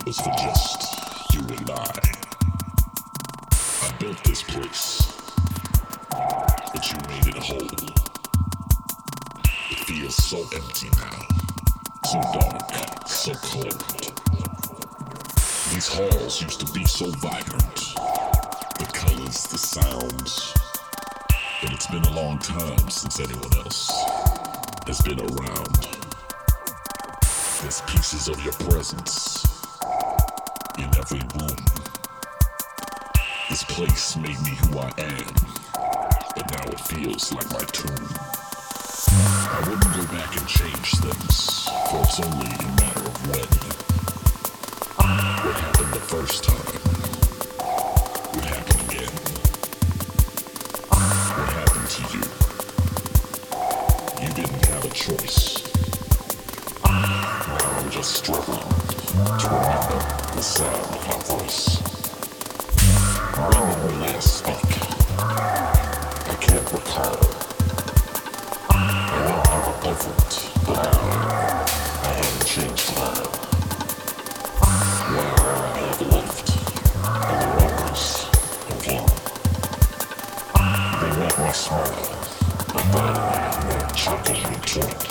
was for just you and I built this place, but you made it whole. It feels so empty now, so dark, so cold. These halls used to be so vibrant, the colors, the sounds, but it's been a long time since anyone else has been around. There's pieces of your presence in every room. This place made me who I am, but now it feels like my tomb. I wouldn't go back and change things, for it's only a matter of when. What happened the first time would happen again. What happened to you? You didn't have a choice. Now I'm just struggling to remember the sound of my voice. When did we last speak? I can't recall. I know you were different, but I haven't changed mine. Now all I have left are the memories of you. They make me smile, but then choking me to it.